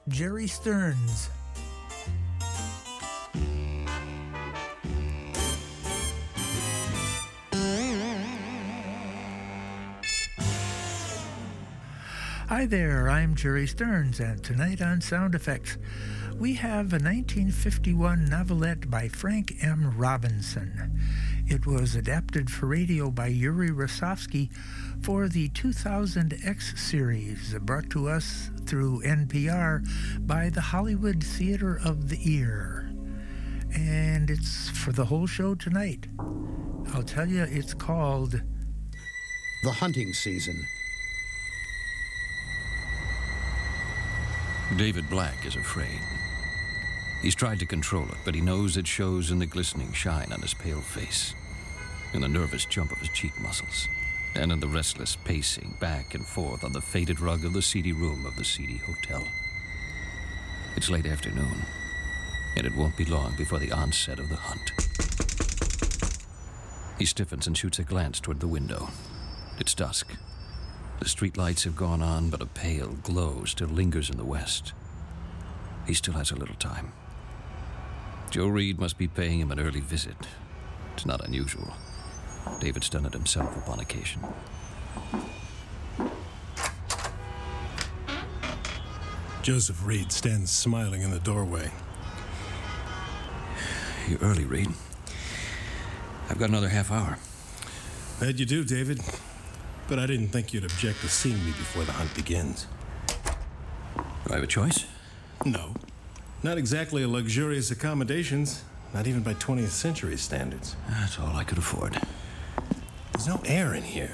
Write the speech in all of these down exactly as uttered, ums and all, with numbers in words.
Jerry Stearns. Hi there, I'm Jerry Stearns, and tonight on Sound Effects, we have a nineteen fifty-one novelette by Frank M. Robinson. It was adapted for radio by Yuri Rosofsky for the two thousand X series, brought to us through N P R by the Hollywood Theater of the Ear. And it's for the whole show tonight. I'll tell you, it's called The Hunting Season. David Black is afraid. He's tried to control it, but he knows it shows in the glistening shine on his pale face, in the nervous jump of his cheek muscles, and in the restless pacing back and forth on the faded rug of the seedy room of the seedy hotel. It's late afternoon, and it won't be long before the onset of the hunt. He stiffens and shoots a glance toward the window. It's dusk. The street lights have gone on, but a pale glow still lingers in the west. He still has a little time. Joe Reed must be paying him an early visit. It's not unusual. David's done it himself upon occasion. Joseph Reed stands smiling in the doorway. You're early, Reed. I've got another half hour. That you do, David. But I didn't think you'd object to seeing me before the hunt begins. Do I have a choice? No. Not exactly a luxurious accommodations, not even by twentieth century standards. That's all I could afford. There's no air in here.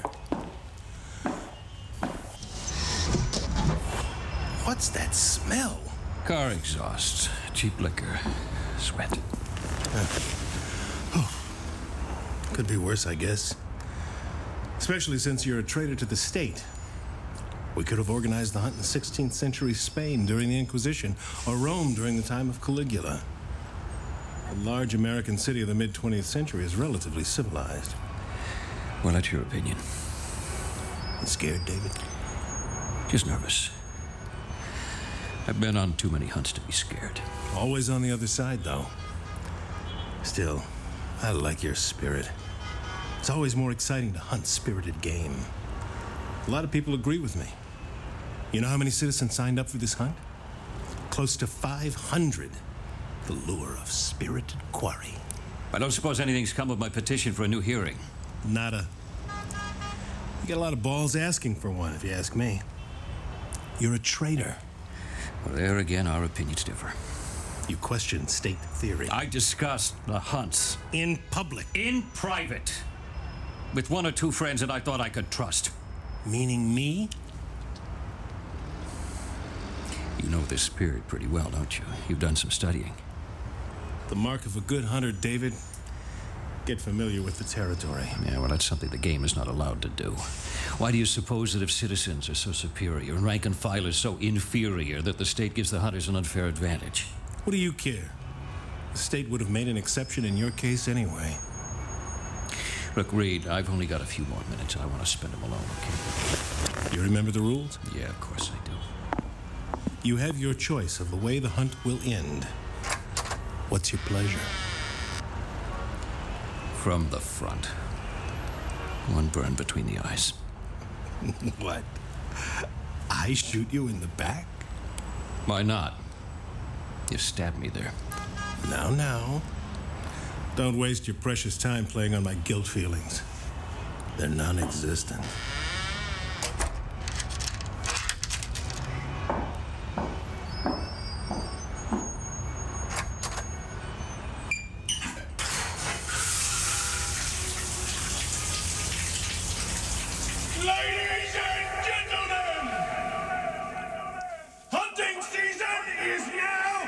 What's that smell? Car exhaust, cheap liquor, sweat. Uh, oh. Could be worse, I guess. Especially since you're a traitor to the state. We could have organized the hunt in sixteenth century Spain during the Inquisition, or Rome during the time of Caligula. A large American city of the mid-twentieth century is relatively civilized. Well, that's your opinion. You scared, David? Just nervous. I've been on too many hunts to be scared. Always on the other side, though. Still, I like your spirit. It's always more exciting to hunt spirited game. A lot of people agree with me. You know how many citizens signed up for this hunt? Close to five hundred. The lure of spirited quarry. I don't suppose anything's come of my petition for a new hearing. Nada. You get a lot of balls asking for one, if you ask me. You're a traitor. Well, there again, our opinions differ. You question state theory. I discussed the hunts. In public. In private. With one or two friends that I thought I could trust. Meaning me? You know this spirit pretty well, don't you? You've done some studying. The mark of a good hunter, David. Get familiar with the territory. Yeah, well, that's something the game is not allowed to do. Why do you suppose that if citizens are so superior and rank and file is so inferior that the state gives the hunters an unfair advantage? What do you care? The state would have made an exception in your case anyway. Look, Reed, I've only got a few more minutes and I want to spend them alone, okay? You remember the rules? Yeah, of course I do. You have your choice of the way the hunt will end. What's your pleasure? From the front. One burn between the eyes. What? I shoot you in the back? Why not? You stabbed me there. Now, now. Don't waste your precious time playing on my guilt feelings. They're non-existent. Ladies and gentlemen, hunting season is now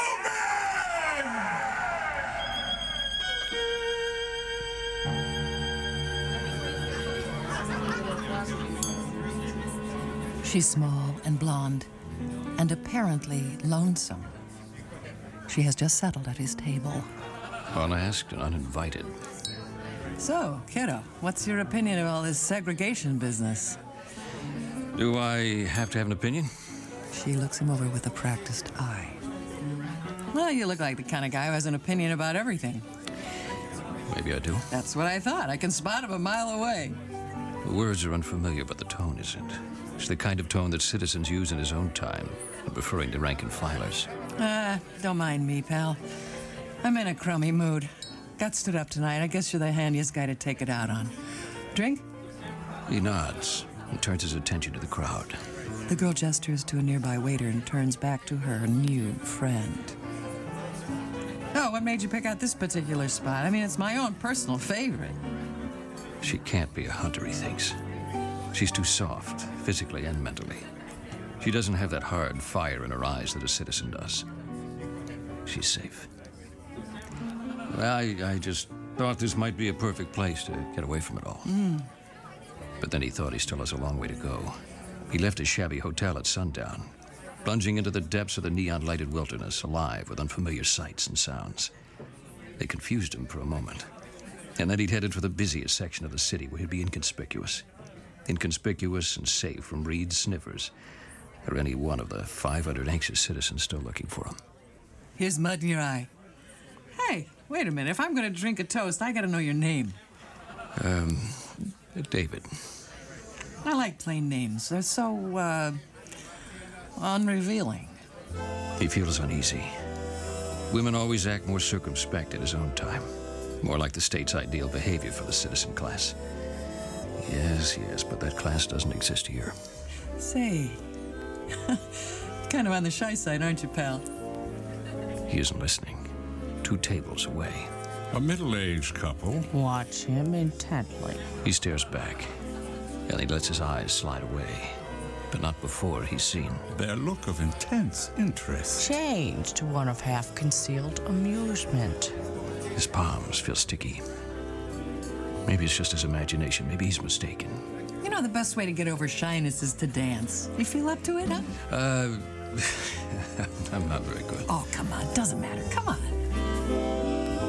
open! She's small and blonde, and apparently lonesome. She has just settled at his table. Unasked and uninvited. So, kiddo, what's your opinion of all this segregation business? Do I have to have an opinion? She looks him over with a practiced eye. Well, you look like the kind of guy who has an opinion about everything. Maybe I do. That's what I thought. I can spot him a mile away. The words are unfamiliar, but the tone isn't. It's the kind of tone that citizens use in his own time, referring to rank and filers. Ah, uh, don't mind me, pal. I'm in a crummy mood. Got stood up tonight. I guess you're the handiest guy to take it out on. Drink? He nods and turns his attention to the crowd. The girl gestures to a nearby waiter and turns back to her new friend. Oh, what made you pick out this particular spot? I mean, it's my own personal favorite. She can't be a hunter, he thinks. She's too soft, physically and mentally. She doesn't have that hard fire in her eyes that a citizen does. She's safe. I, I just thought this might be a perfect place to get away from it all. Mm. But then he thought he still has a long way to go. He left his shabby hotel at sundown, plunging into the depths of the neon-lighted wilderness, alive with unfamiliar sights and sounds. They confused him for a moment. And then he'd headed for the busiest section of the city where he'd be inconspicuous. Inconspicuous and safe from Reed's sniffers, or any one of the five hundred anxious citizens still looking for him. Here's mud in your eye. Hey, wait a minute. If I'm going to drink a toast, I got to know your name. Um, David. I like plain names. They're so, uh, unrevealing. He feels uneasy. Women always act more circumspect at his own time. More like the state's ideal behavior for the citizen class. Yes, yes, but that class doesn't exist here. Say, kind of on the shy side, aren't you, pal? He isn't listening. Two tables away. A middle-aged couple. Watch him intently. He stares back, and he lets his eyes slide away. But not before he's seen. Their look of intense interest. Change to one of half-concealed amusement. His palms feel sticky. Maybe it's just his imagination. Maybe he's mistaken. You know, the best way to get over shyness is to dance. You feel up to it, huh? Uh, I'm not very good. Oh, come on. Doesn't matter. Come on.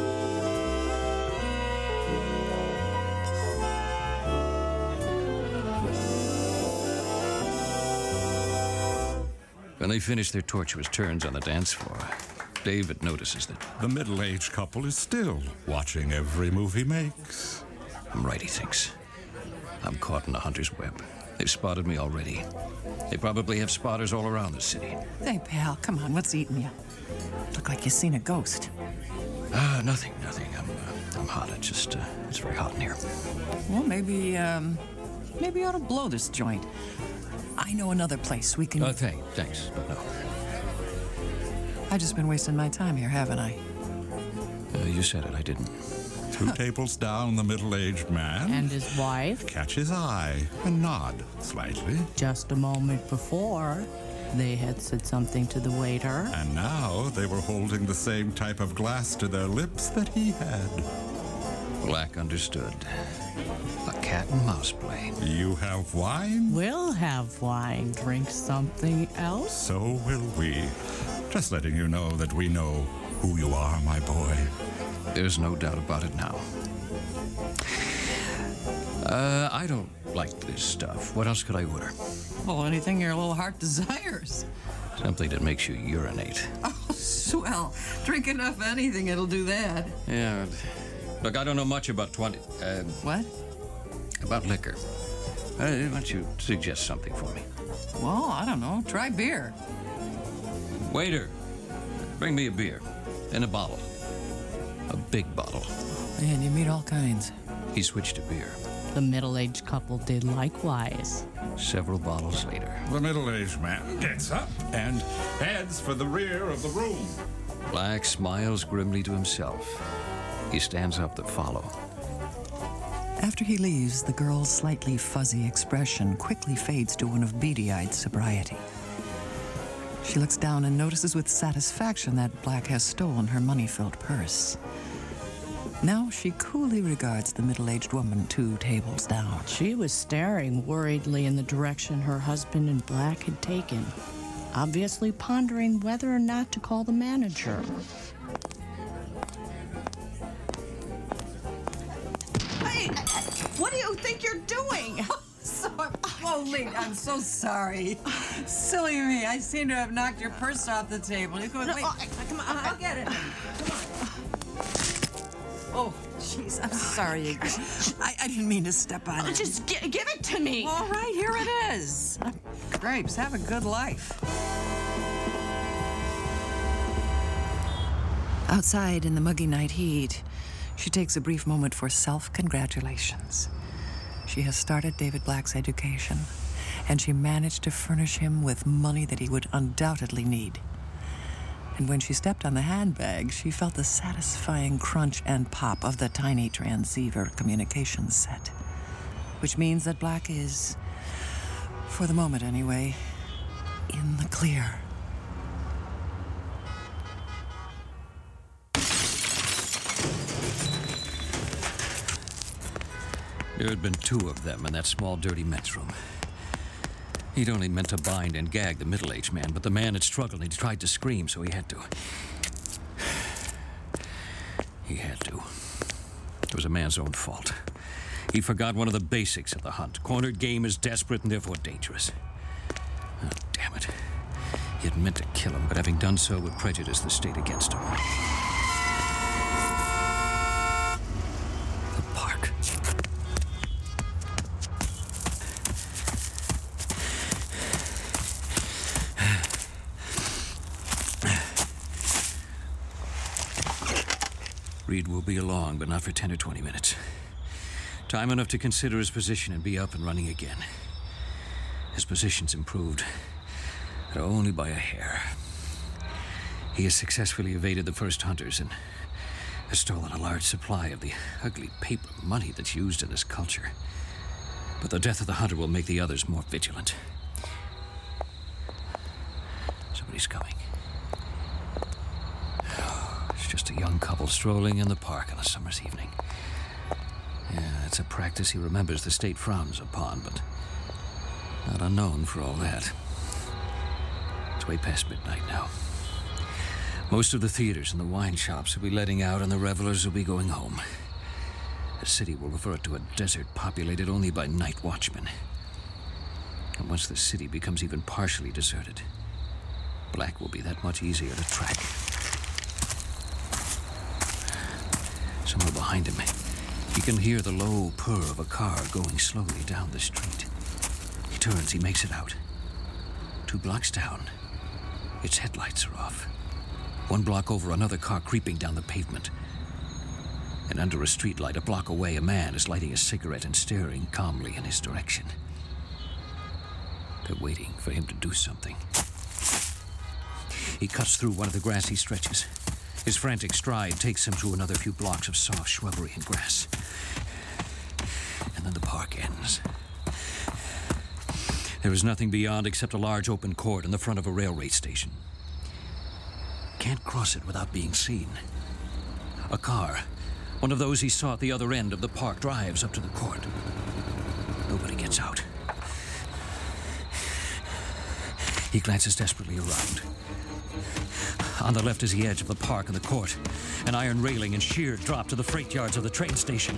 When they finish their tortuous turns on the dance floor, David notices that the middle-aged couple is still watching every move he makes. I'm right, he thinks. I'm caught in a hunter's web. They've spotted me already. They probably have spotters all around the city. Hey, pal, come on. What's eating you? Look like you've seen a ghost. Ah, uh, nothing, nothing. I'm, uh, I'm hot. It's just, uh, it's very hot in here. Well, maybe, um, maybe you ought to blow this joint. I know another place we can... Oh, uh, thanks, thanks, but no. I've just been wasting my time here, haven't I? Uh, you said it, I didn't. Two tables down, the middle-aged man. And his wife. Catch his eye and nod slightly. Just a moment before, they had said something to the waiter. And now they were holding the same type of glass to their lips that he had. Black understood. A cat and mouse play. You have wine? We'll have wine. Drink something else? So will we. Just letting you know that we know who you are, my boy. There's no doubt about it now. Uh, I don't like this stuff. What else could I order? Well, anything your little heart desires. Something that makes you urinate. Oh, swell. Drink enough of anything, it'll do that. Yeah. Look, I don't know much about twenty... Uh, what? About liquor. Uh, why don't you suggest something for me? Well, I don't know. Try beer. Waiter, bring me a beer. In a bottle. A big bottle. Man, you meet all kinds. He switched to beer. The middle-aged couple did likewise. Several bottles later. The middle-aged man gets up and heads for the rear of the room. Black smiles grimly to himself. He stands up to follow. After he leaves, the girl's slightly fuzzy expression quickly fades to one of beady-eyed sobriety. She looks down and notices with satisfaction that Black has stolen her money-filled purse. Now she coolly regards the middle-aged woman two tables down. She was staring worriedly in the direction her husband and Black had taken, obviously pondering whether or not to call the manager. Hey, what do you think you're doing? So, holy, I'm so sorry. Silly me. I seem to have knocked your purse off the table. You go, No, wait. oh, Come on, I'll get it. Come on. Oh, jeez, I'm sorry. I, I didn't mean to step on it. Just gi- give it to me. All right, here it is. Grapes, have a good life. Outside in the muggy night heat, she takes a brief moment for self-congratulations. She has started David Black's education, and she managed to furnish him with money that he would undoubtedly need. And when she stepped on the handbag, she felt the satisfying crunch and pop of the tiny transceiver communications set, which means that Black is, for the moment anyway, in the clear. There had been two of them in that small, dirty men's room. He'd only meant to bind and gag the middle-aged man, but the man had struggled and he tried to scream, so he had to. He had to. It was a man's own fault. He forgot one of the basics of the hunt. Cornered game is desperate and therefore dangerous. Oh, damn it. He had meant to kill him, but having done so would prejudice the state against him. The park. Reed will be along, but not for ten or twenty minutes. Time enough to consider his position and be up and running again. His position's improved, but only by a hair. He has successfully evaded the first hunters and has stolen a large supply of the ugly paper money that's used in this culture. But the death of the hunter will make the others more vigilant. Somebody's coming. It's just a young couple strolling in the park on a summer's evening. Yeah, it's a practice he remembers the state frowns upon, but not unknown for all that. It's way past midnight now. Most of the theaters and the wine shops will be letting out and the revelers will be going home. The city will revert to a desert populated only by night watchmen. And once the city becomes even partially deserted, Black will be that much easier to track. Somewhere behind him, he can hear the low purr of a car going slowly down the street. He turns, he makes it out. Two blocks down, its headlights are off. One block over, another car creeping down the pavement. And under a streetlight, a block away, a man is lighting a cigarette and staring calmly in his direction. They're waiting for him to do something. He cuts through one of the grassy stretches. His frantic stride takes him through another few blocks of soft shrubbery and grass. And then the park ends. There is nothing beyond except a large open court in the front of a railway station. Can't cross it without being seen. A car, one of those he saw at the other end of the park, drives up to the court. Nobody gets out. He glances desperately around. On the left is the edge of the park and the court, an iron railing and sheer drop to the freight yards of the train station.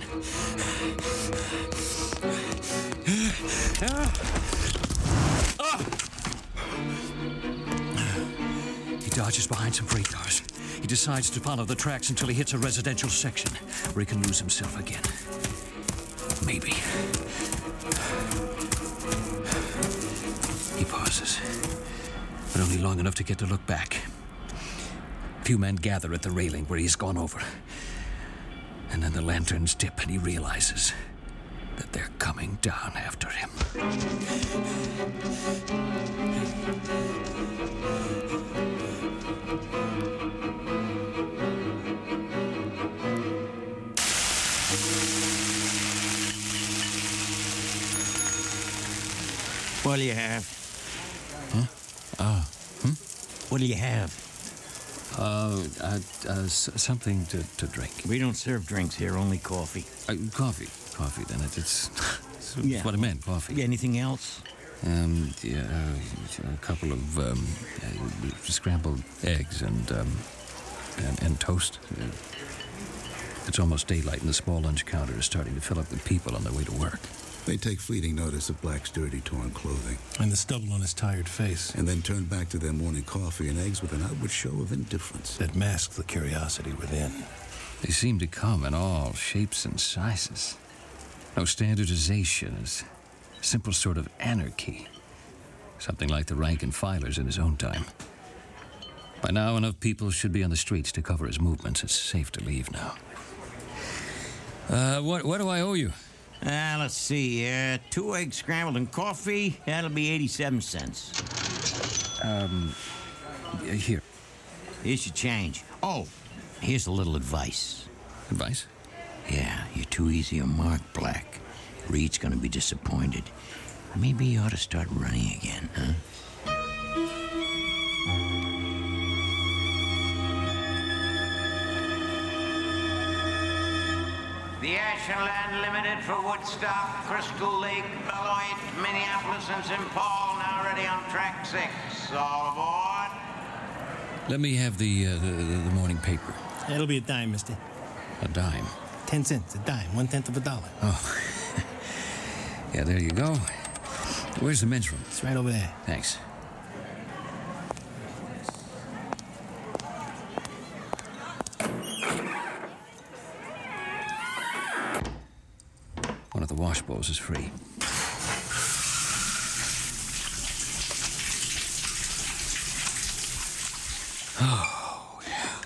He dodges behind some freight cars. He decides to follow the tracks until he hits a residential section where he can lose himself again. Maybe. He pauses, but only long enough to get to look back. Few men gather at the railing where he's gone over. And then the lanterns dip and he realizes that they're coming down after him. What do you have? Huh? Uh, hmm? What do you have? Uh, uh, uh s- something to, to drink. We don't serve drinks here, only coffee. Uh, coffee. Coffee, then. It, it's, it's Yeah. what I meant, coffee. Anything else? Um, yeah, uh, a couple of um, uh, scrambled eggs and, um, and, and toast. Uh, it's almost daylight and the small lunch counter is starting to fill up with people on their way to work. They take fleeting notice of Black's dirty, torn clothing. And the stubble on his tired face. And then turn back to their morning coffee and eggs with an outward show of indifference. That masks the curiosity within. They seem to come in all shapes and sizes. No standardization, is simple sort of anarchy. Something like the rank and filers in his own time. By now, enough people should be on the streets to cover his movements. It's safe to leave now. Uh, what, what do I owe you? Uh, let's see, uh, two eggs scrambled and coffee, that'll be eighty-seven cents. Um, here. Here's your change. Oh, here's a little advice. Advice? Yeah, you're too easy on Mark, Black. Reed's gonna be disappointed. Maybe you ought to start running again, huh? The Ashland Limited for Woodstock, Crystal Lake, Beloit, Minneapolis, and Saint Paul now ready on track six. All aboard. Let me have the, uh, the, the morning paper. It'll be a dime, mister. A dime? Ten cents, a dime, one-tenth of a dollar. Oh. Yeah, there you go. Where's the men's room? It's right over there. Thanks. One of the wash bowls is free. Oh, yeah.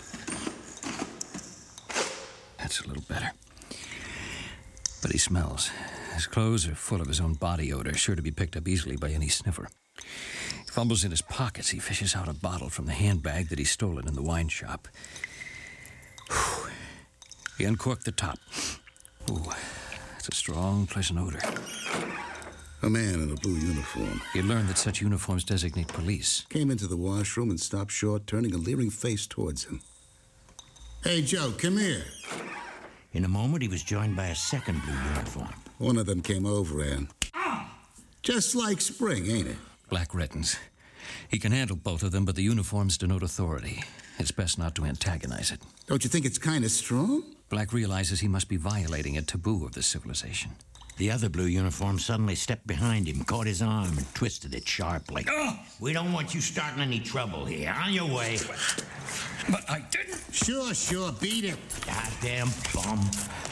That's a little better. But he smells. His clothes are full of his own body odor, sure to be picked up easily by any sniffer. He fumbles in his pockets. He fishes out a bottle from the handbag that he stole in the wine shop. Whew. He uncorked the top. Ooh, it's a strong, pleasant odor. A man in a blue uniform. He had learned that such uniforms designate police. Came into the washroom and stopped short, turning a leering face towards him. Hey, Joe, come here. In a moment, he was joined by a second blue uniform. One of them came over and... Just like spring, ain't it? Black reddens. He can handle both of them, but the uniforms denote authority. It's best not to antagonize it. Don't you think it's kind of strong? Black realizes he must be violating a taboo of this civilization. The other blue uniform suddenly stepped behind him, caught his arm, and twisted it sharply. Oh, we don't want you starting any trouble here. On your way. But I didn't. Sure, sure, beat it. Goddamn bum.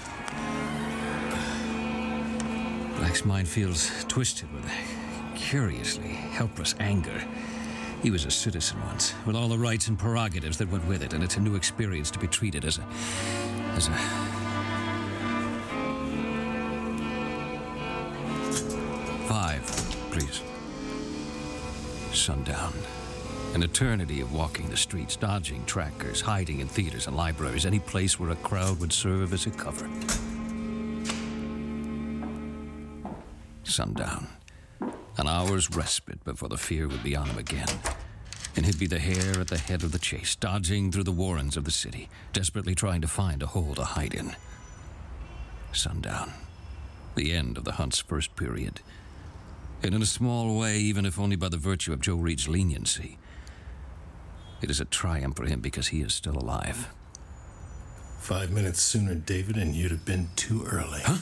Black's mind feels twisted with a curiously helpless anger. He was a citizen once, with all the rights and prerogatives that went with it, and it's a new experience to be treated as a... as a... Five, please. Sundown. An eternity of walking the streets, dodging trackers, hiding in theaters and libraries, any place where a crowd would serve as a cover. Sundown. An hour's respite before the fear would be on him again. And he'd be the hare at the head of the chase, dodging through the warrens of the city, desperately trying to find a hole to hide in. Sundown. The end of the hunt's first period. And in a small way, even if only by the virtue of Joe Reed's leniency, it is a triumph for him because he is still alive. Five minutes sooner, David, and you'd have been too early. Huh?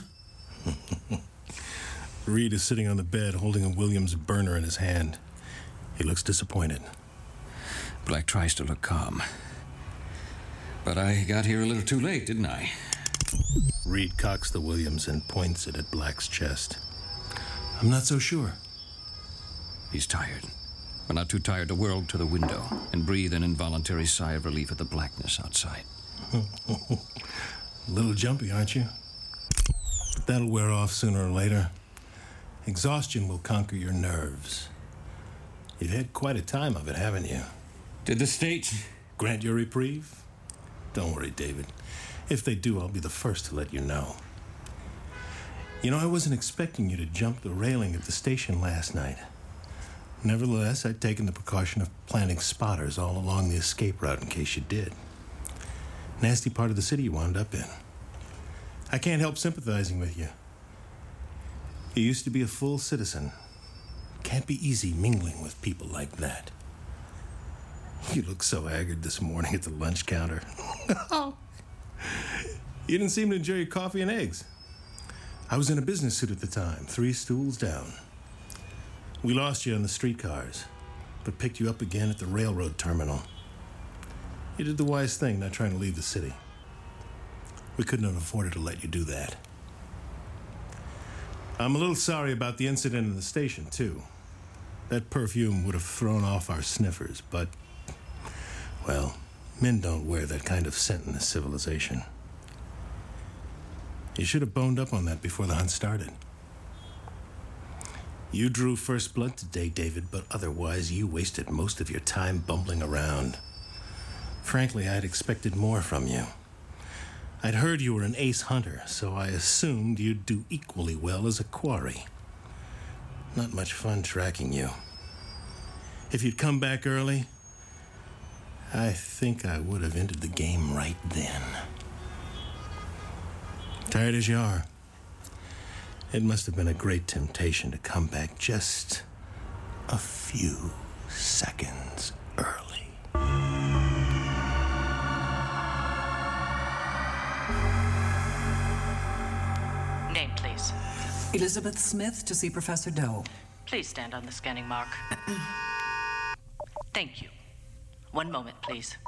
Reed is sitting on the bed, holding a Williams burner in his hand. He looks disappointed. Black tries to look calm. But I got here a little too late, didn't I? Reed cocks the Williams and points it at Black's chest. I'm not so sure. He's tired, but not too tired to whirl to the window and breathe an involuntary sigh of relief at the blackness outside. A little jumpy, aren't you? But that'll wear off sooner or later. Exhaustion will conquer your nerves. You've had quite a time of it, haven't you? Did the state grant your reprieve? Don't worry, David. If they do, I'll be the first to let you know. You know, I wasn't expecting you to jump the railing at the station last night. Nevertheless, I'd taken the precaution of planting spotters all along the escape route in case you did. Nasty part of the city you wound up in. I can't help sympathizing with you. You used to be a full citizen. Can't be easy mingling with people like that. You look so haggard this morning at the lunch counter. You didn't seem to enjoy your coffee and eggs. I was in a business suit at the time, three stools down. We lost you on the streetcars, but picked you up again at the railroad terminal. You did the wise thing, not trying to leave the city. We couldn't have afforded to let you do that. I'm a little sorry about the incident in the station, too. That perfume would have thrown off our sniffers, but, well, men don't wear that kind of scent in this civilization. You should have boned up on that before the hunt started. You drew first blood today, David, but otherwise you wasted most of your time bumbling around. Frankly, I'd expected more from you. I'd heard you were an ace hunter, so I assumed you'd do equally well as a quarry. Not much fun tracking you. If you'd come back early, I think I would have ended the game right then. Tired as you are, it must have been a great temptation to come back just a few seconds early. Name, please. Elizabeth Smith to see Professor Doe. Please stand on the scanning mark. Thank you. One moment, please.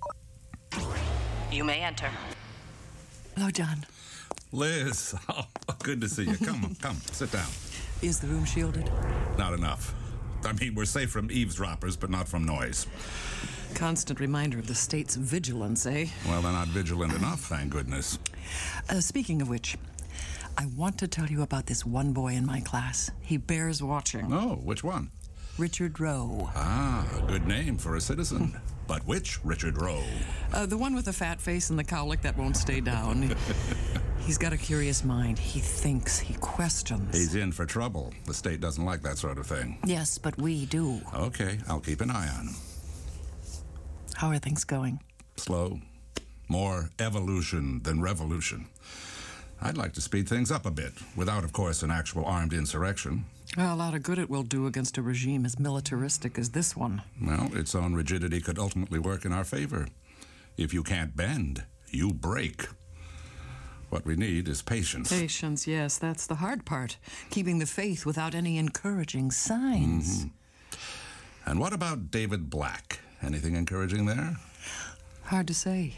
You may enter. Hello, John. Liz, oh, good to see you. Come, come, sit down. Is the room shielded? Not enough. I mean, we're safe from eavesdroppers, but not from noise. Constant reminder of the state's vigilance, eh? Well, they're not vigilant enough, thank goodness. Uh, speaking of which, I want to tell you about this one boy in my class. He bears watching. Oh, which one? Richard Rowe. Ah, a good name for a citizen. But which Richard Rowe? Uh, the one with the fat face and the cowlick that won't stay down. He's got a curious mind. He thinks, he questions. He's in for trouble. The state doesn't like that sort of thing. Yes, but we do. Okay, I'll keep an eye on him. How are things going? Slow. More evolution than revolution. I'd like to speed things up a bit, without, of course, an actual armed insurrection. Well, a lot of good it will do against a regime as militaristic as this one. Well, its own rigidity could ultimately work in our favor. If you can't bend, you break. What we need is patience. Patience, yes, that's the hard part. Keeping the faith without any encouraging signs. Mm-hmm. And what about David Black? Anything encouraging there? Hard to say.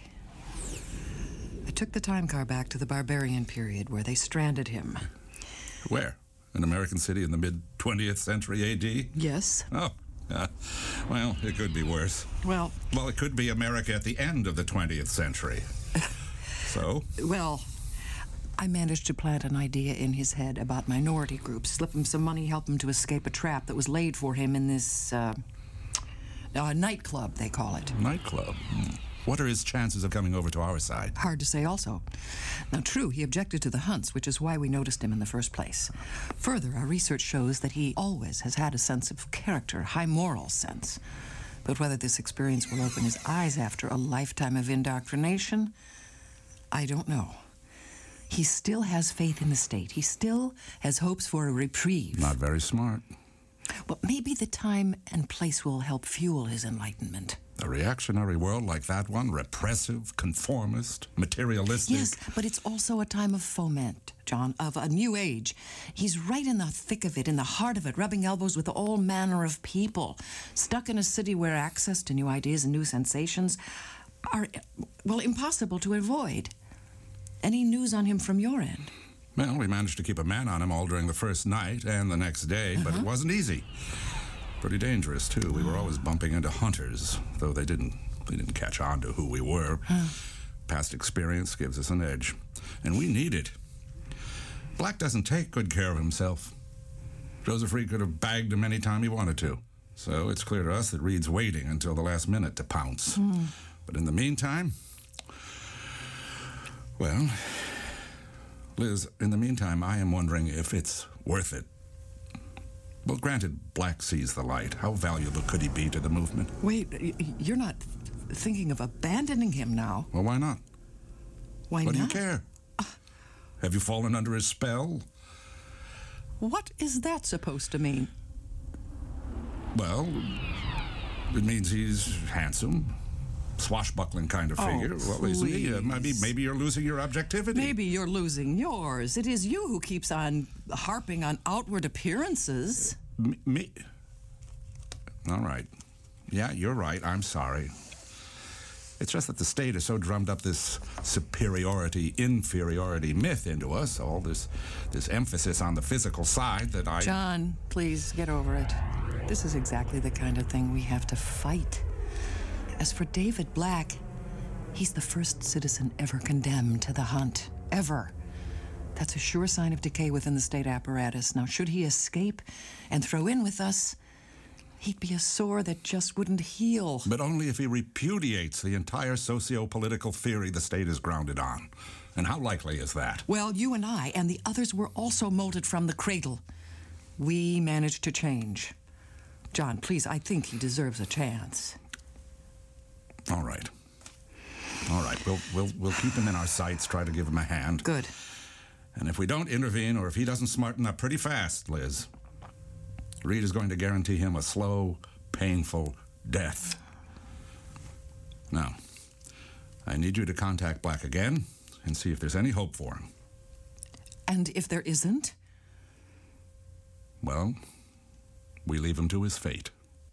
I took the time car back to the barbarian period where they stranded him. Where? An American city in the mid-twentieth century A D? Yes. Oh, uh, well, it could be worse. Well... Well, it could be America at the end of the twentieth century. So? Well, I managed to plant an idea in his head about minority groups, slip him some money, help him to escape a trap that was laid for him in this, uh, uh nightclub, they call it. Nightclub? Hmm. What are his chances of coming over to our side? Hard to say also. Now, true, he objected to the hunts, which is why we noticed him in the first place. Further, our research shows that he always has had a sense of character, high moral sense. But whether this experience will open his eyes after a lifetime of indoctrination, I don't know. He still has faith in the state. He still has hopes for a reprieve. Not very smart. Well, maybe the time and place will help fuel his enlightenment. A reactionary world like that one, repressive, conformist, materialistic. Yes, but it's also a time of foment, John, of a new age. He's right in the thick of it, in the heart of it, rubbing elbows with all manner of people, stuck in a city where access to new ideas and new sensations are, well, impossible to avoid. Any news on him from your end? Well, we managed to keep a man on him all during the first night and the next day, uh-huh. but it wasn't easy. Pretty dangerous, too. We were always bumping into hunters, though they didn't they didn't catch on to who we were. Huh. Past experience gives us an edge, and we need it. Black doesn't take good care of himself. Joseph Reed could have bagged him any time he wanted to, so it's clear to us that Reed's waiting until the last minute to pounce. Hmm. But in the meantime, well, Liz, in the meantime, I am wondering if it's worth it. Well, granted, Black sees the light. How valuable could he be to the movement? Wait, you're not thinking of abandoning him now? Well, why not? Why what not? What do you care? Uh, Have you fallen under his spell? What is that supposed to mean? Well, it means he's handsome, swashbuckling kind of Oh, figure. Well, isn't he? Uh, please. maybe, maybe you're losing your objectivity. Maybe you're losing yours. It is you who keeps on harping on outward appearances. M- me? All right. Yeah, you're right. I'm sorry. It's just that the state has so drummed up this superiority, inferiority myth into us, all this this emphasis on the physical side that I... John, please get over it. This is exactly the kind of thing we have to fight. As for David Black, he's the first citizen ever condemned to the hunt. Ever. That's a sure sign of decay within the state apparatus. Now, should he escape and throw in with us, he'd be a sore that just wouldn't heal. But only if he repudiates the entire socio-political theory the state is grounded on. And how likely is that? Well, you and I and the others were also molded from the cradle. We managed to change. John, please, I think he deserves a chance. All right. All right, we'll, we'll, we'll keep him in our sights, try to give him a hand. Good. And if we don't intervene, or if he doesn't smarten up pretty fast, Liz, Reed is going to guarantee him a slow, painful death. Now, I need you to contact Black again and see if there's any hope for him. And if there isn't? Well, we leave him to his fate.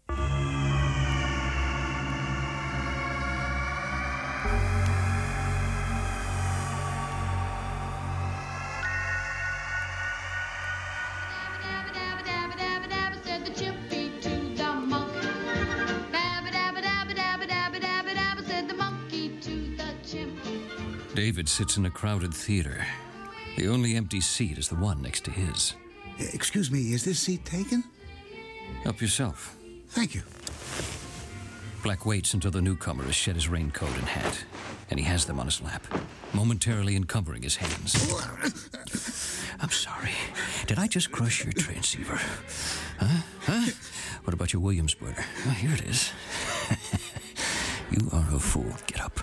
David sits in a crowded theater. The only empty seat is the one next to his. Excuse me, is this seat taken? Help yourself. Thank you. Black waits until the newcomer has shed his raincoat and hat, and he has them on his lap, momentarily encumbering his hands. I'm sorry. Did I just crush your transceiver? Huh? Huh? What about your Williamsburg? Oh, here it is. You are a fool. Get up.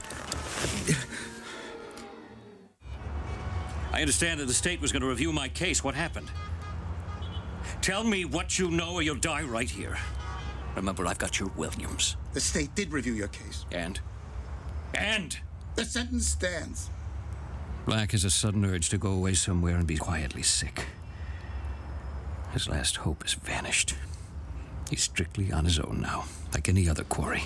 I understand that the state was going to review my case. What happened? Tell me what you know or you'll die right here. Remember, I've got your Williams. The state did review your case. And? And? The sentence stands. Black has a sudden urge to go away somewhere and be quietly sick. His last hope has vanished. He's strictly on his own now, like any other quarry.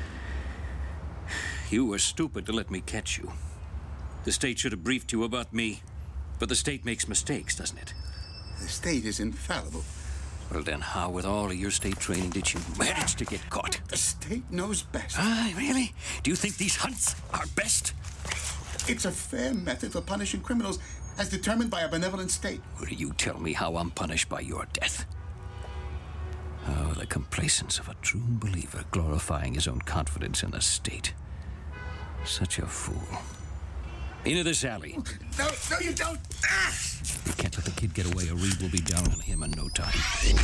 You were stupid to let me catch you. The state should have briefed you about me. But the state makes mistakes, doesn't it? The state is infallible. Well, then how, with all of your state training, did you manage to get caught? The state knows best. Ah, really? Do you think these hunts are best? It's a fair method for punishing criminals as determined by a benevolent state. Will you tell me how I'm punished by your death? Oh, the complacence of a true believer, glorifying his own confidence in the state. Such a fool. Into this alley. No, no, you don't. Ah! You can't let the kid get away, or Reed will be down on him in no time.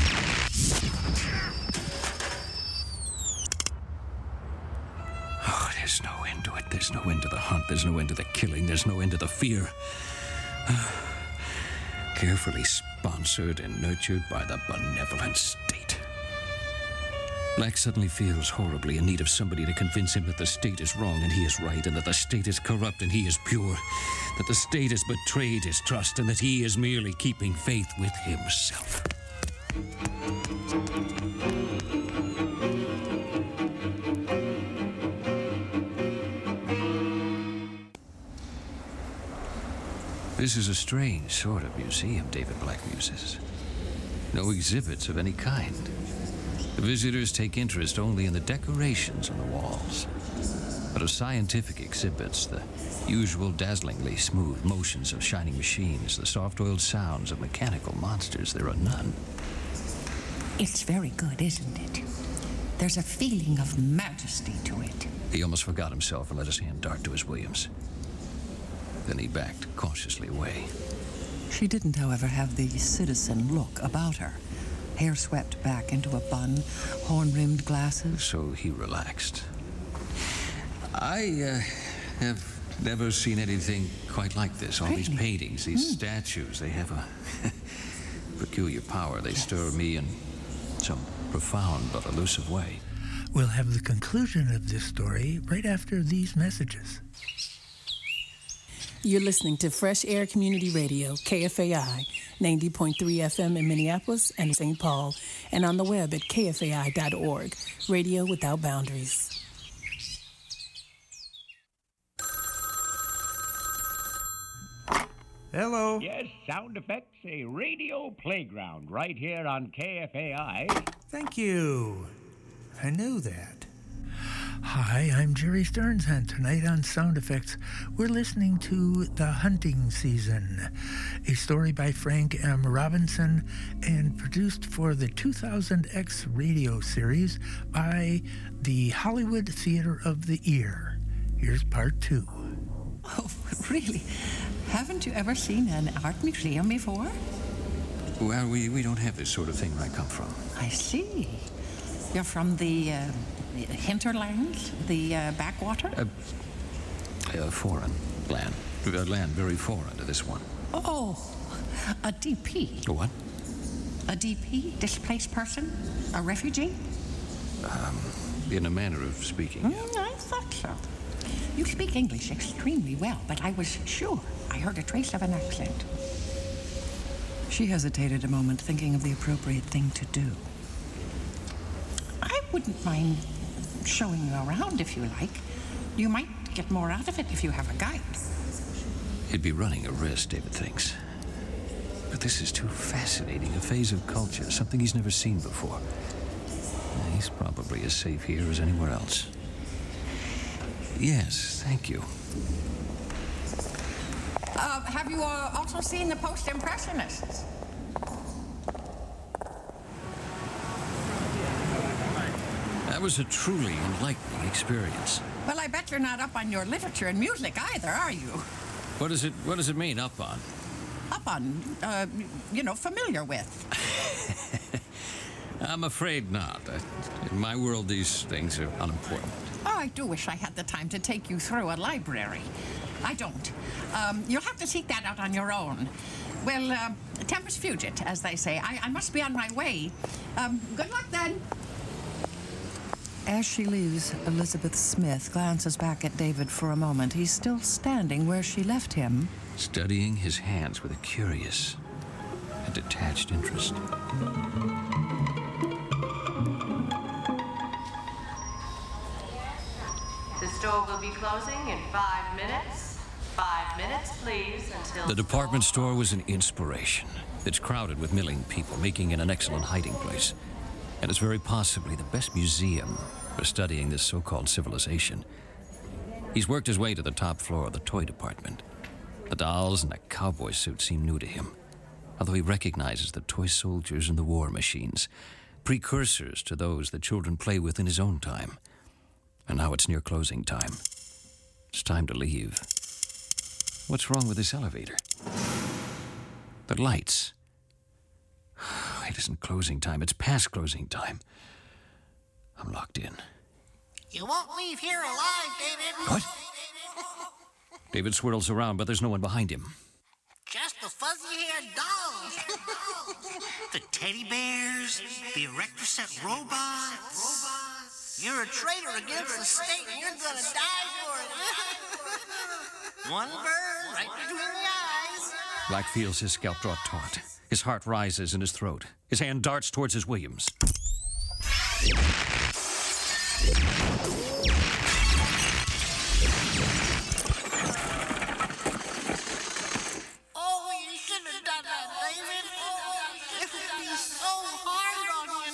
Oh, there's no end to it. There's no end to the hunt. There's no end to the killing. There's no end to the fear. Carefully sponsored and nurtured by the benevolent state. Black suddenly feels horribly in need of somebody to convince him that the state is wrong and he is right, and that the state is corrupt and he is pure, that the state has betrayed his trust, and that he is merely keeping faith with himself. This is a strange sort of museum, David Black muses. No exhibits of any kind. The visitors take interest only in the decorations on the walls. But of scientific exhibits, the usual dazzlingly smooth motions of shining machines, the soft-oiled sounds of mechanical monsters, there are none. It's very good, isn't it? There's a feeling of majesty to it. He almost forgot himself and let his hand dart to his Williams. Then he backed cautiously away. She didn't, however, have the citizen look about her. Hair swept back into a bun, horn-rimmed glasses. So he relaxed. I uh, have never seen anything quite like this. All these paintings, these mm. statues, they have a peculiar power. They yes. stir me in some profound but elusive way. We'll have the conclusion of this story right after these messages. You're listening to Fresh Air Community Radio, K F A I, ninety point three F M in Minneapolis and Saint Paul, and on the web at K F A I dot org. Radio without boundaries. Hello. Yes, Sound Effects, a radio playground right here on K F A I. Thank you. I knew that. Hi, I'm Jerry Stearns, and tonight on Sound Effects, we're listening to The Hunting Season, a story by Frank M. Robinson and produced for the two thousand X radio series by the Hollywood Theater of the Ear. Here's part two. Oh, really? Haven't you ever seen an art museum before? Well, we, we don't have this sort of thing where I come from. I see. You're from the uh, hinterlands, the uh, backwater? Uh, uh, foreign land. Uh, land very foreign to this one. Oh, a D P. A what? A D P, displaced person? A refugee? Um, in a manner of speaking. Mm, I thought so. You speak English extremely well, but I was sure I heard a trace of an accent. She hesitated a moment, thinking of the appropriate thing to do. I wouldn't mind showing you around if you like. You might get more out of it if you have a guide. He'd be running a risk, David thinks. But this is too fascinating, a phase of culture, something he's never seen before. He's probably as safe here as anywhere else. Yes, thank you. Uh, have you uh, also seen the Post-Impressionists? That was a truly enlightening experience. Well, I bet you're not up on your literature and music either, are you? What does it, what does it mean, up on? Up on, uh, you know, familiar with. I'm afraid not. In my world, these things are unimportant. Oh, I do wish I had the time to take you through a library. I don't. Um, you'll have to seek that out on your own. Well, uh, tempus fugit, as they say. I, I must be on my way. Um, good luck, then. As she leaves, Elizabeth Smith glances back at David for a moment. He's still standing where she left him, studying his hands with a curious and detached interest. The store will be closing in five minutes. Five minutes, please, until... The department store was an inspiration. It's crowded with milling people, making it an excellent hiding place. And it's very possibly the best museum for studying this so-called civilization. He's worked his way to the top floor of the toy department. The dolls and the cowboy suit seem new to him, although he recognizes the toy soldiers and the war machines, precursors to those that children play with in his own time. And now it's near closing time. It's time to leave. What's wrong with this elevator? The lights. It isn't closing time. It's past closing time. I'm locked in. You won't leave here alive, David. What? David swirls around, but there's no one behind him. Just the fuzzy-haired dolls. The teddy bears. The erector-set robots. You're a traitor against the state, and you're gonna die for it. One bird right between the eyes. Black feels his scalp draw taut. His heart rises in his throat. His hand darts towards his Williams. Oh, you shouldn't have done that, David. It would be so hard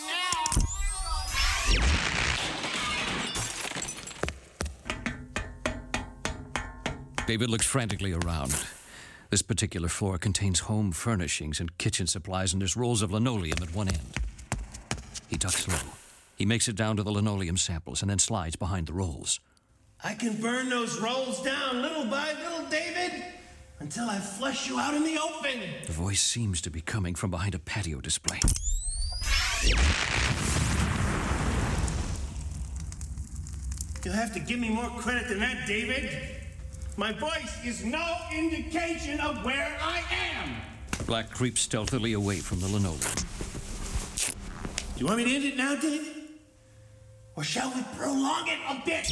on you now. David looks frantically around. This particular floor contains home furnishings and kitchen supplies, and there's rolls of linoleum at one end. He ducks low. He makes it down to the linoleum samples and then slides behind the rolls. I can burn those rolls down little by little, David, until I flush you out in the open. The voice seems to be coming from behind a patio display. You'll have to give me more credit than that, David. My voice is no indication of where I am. Black creeps stealthily away from the linoleum. Do you want me to end it now, David? Or shall we prolong it a bit?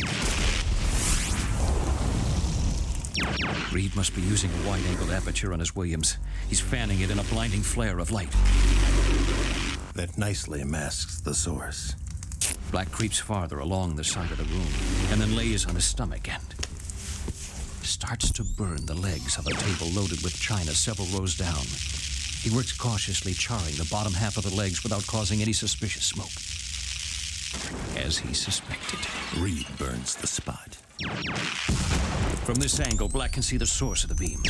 Reed must be using a wide-angled aperture on his Williams. He's fanning it in a blinding flare of light. That nicely masks the source. Black creeps farther along the side of the room and then lays on his stomach and starts to burn the legs of a table loaded with china several rows down. He works cautiously, charring the bottom half of the legs without causing any suspicious smoke. As he suspected, Reed burns the spot. From this angle, Black can see the source of the beam.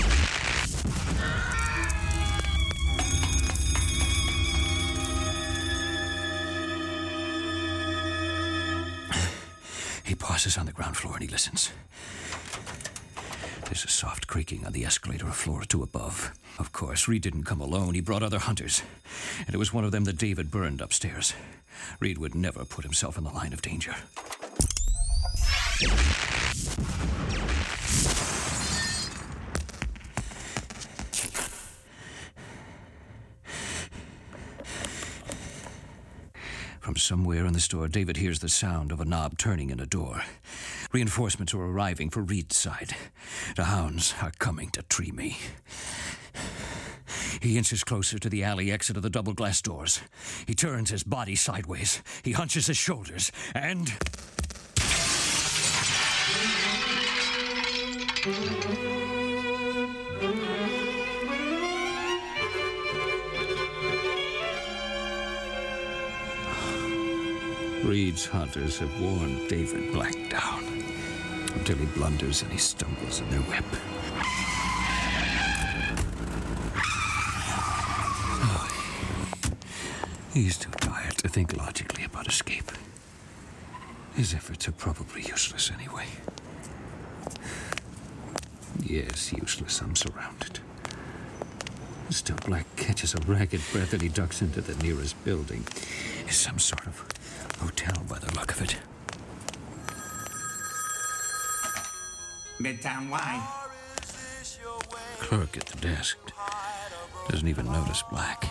He pauses on the ground floor and he listens. There's a soft creaking on the escalator a floor or two above. Of course, Reed didn't come alone. He brought other hunters. And it was one of them that David burned upstairs. Reed would never put himself in the line of danger. From somewhere in the store, David hears the sound of a knob turning in a door. Reinforcements are arriving for Reed's side. The hounds are coming to tree me. He inches closer to the alley exit of the double glass doors. He turns his body sideways. He hunches his shoulders, and... Reed's hunters have worn David Black down until he blunders and he stumbles in their whip. Oh, he's too tired to think logically about escape. His efforts are probably useless anyway. Yes, useless. I'm surrounded. Still, Black catches a ragged breath and he ducks into the nearest building. It's some sort of hotel by the look of it. Midtown wine. Clerk at the desk doesn't even notice Black.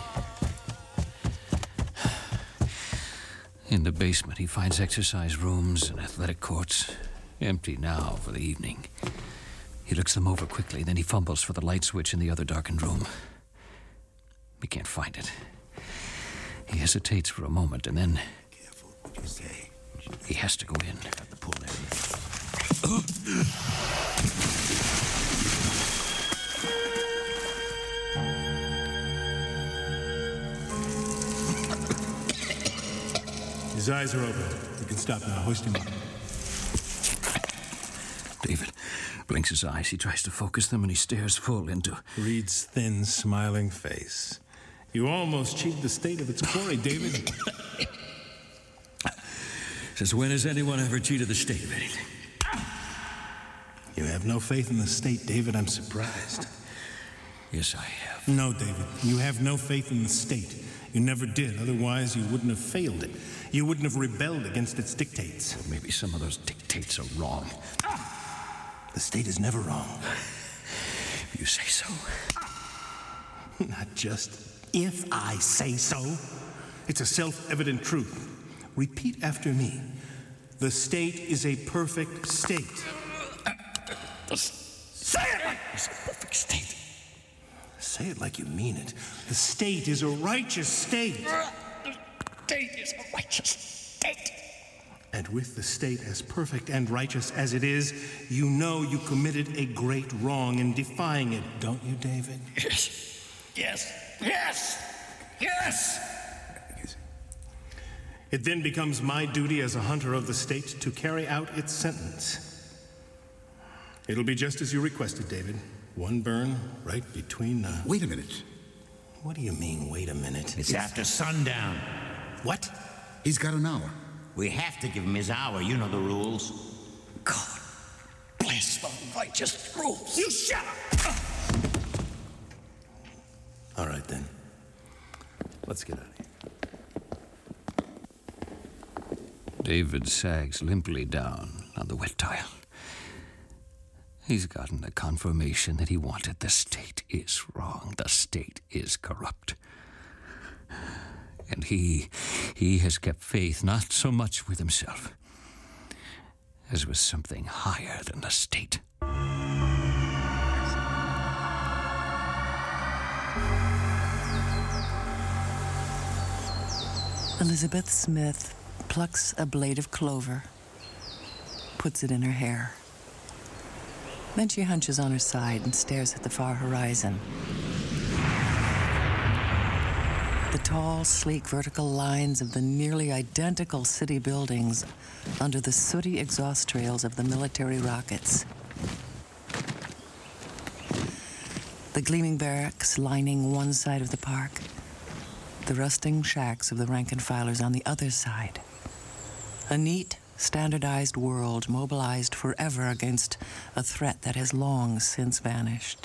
In the basement, he finds exercise rooms and athletic courts, empty now for the evening. He looks them over quickly, then he fumbles for the light switch in the other darkened room. He can't find it. He hesitates for a moment, and then... Careful what you say. He has to go in. Got to pull that in. His eyes are open. You can stop now. Hoist him up. David blinks his eyes. He tries to focus them, and he stares full into... Reed's thin, smiling face. You almost cheated the state of its quarry, David. Since when has anyone ever cheated the state of anything? You have no faith in the state, David. I'm surprised. Yes, I have. No, David. You have no faith in the state. You never did. Otherwise, you wouldn't have failed it. You wouldn't have rebelled against its dictates. Well, maybe some of those dictates are wrong. The state is never wrong. You say so. Not just if I say so. It's a self-evident truth. Repeat after me. The state is a perfect state. Say it like it's a perfect state. Say it like you mean it. The state is a righteous state. The state is a righteous state. And with the state as perfect and righteous as it is, you know you committed a great wrong in defying it, don't you, David? Yes. Yes. Yes. Yes. It then becomes my duty as a hunter of the state to carry out its sentence. It'll be just as you requested, David. One burn right between the... Wait a minute. What do you mean, wait a minute? It's, it's after sundown. What? He's got an hour. We have to give him his hour. You know the rules. God bless the righteous rules. You shut up! All right, then. Let's get out of here. David sags limply down on the wet tile. He's gotten the confirmation that he wanted. The state is wrong. The state is corrupt. And he, he has kept faith not so much with himself as with something higher than the state. Elizabeth Smith plucks a blade of clover, puts it in her hair. Then she hunches on her side and stares at the far horizon. The tall, sleek vertical lines of the nearly identical city buildings under the sooty exhaust trails of the military rockets. The gleaming barracks lining one side of the park. The rusting shacks of the rank-and-filers on the other side. A neat, standardized world mobilized forever against a threat that has long since vanished.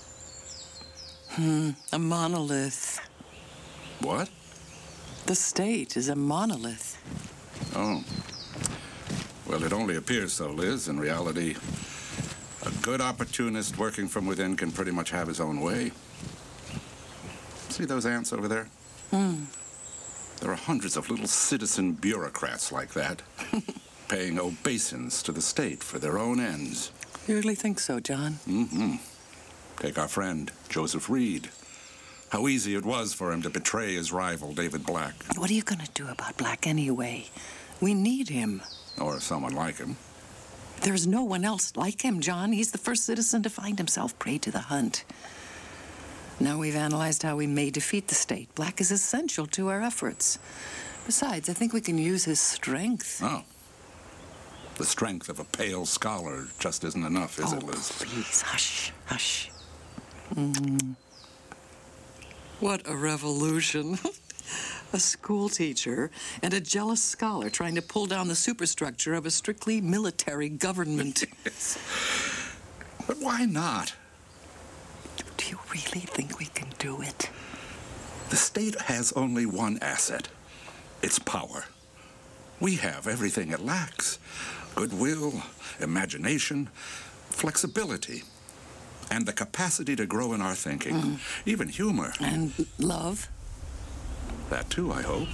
Hmm, a monolith. What? The state is a monolith. Oh. Well, it only appears so, Liz. In reality, a good opportunist working from within can pretty much have his own way. See those ants over there? Hmm. There are hundreds of little citizen bureaucrats like that, paying obeisance to the state for their own ends. You really think so, John? Mm-hmm. Take our friend, Joseph Reed. How easy it was for him to betray his rival, David Black. What are you going to do about Black anyway? We need him. Or someone like him. There's no one else like him, John. He's the first citizen to find himself prey to the hunt. Now we've analyzed how we may defeat the state. Black is essential to our efforts. Besides, I think we can use his strength. Oh. The strength of a pale scholar just isn't enough, is oh, it, Liz? Please, hush, hush. Mm. What a revolution. A school teacher and a jealous scholar trying to pull down the superstructure of a strictly military government. Yes. But why not? Do you really think we can do it? The state has only one asset. Its power. We have everything it lacks. Goodwill, imagination, flexibility, and the capacity to grow in our thinking. Mm. Even humor. And love. That too, I hope.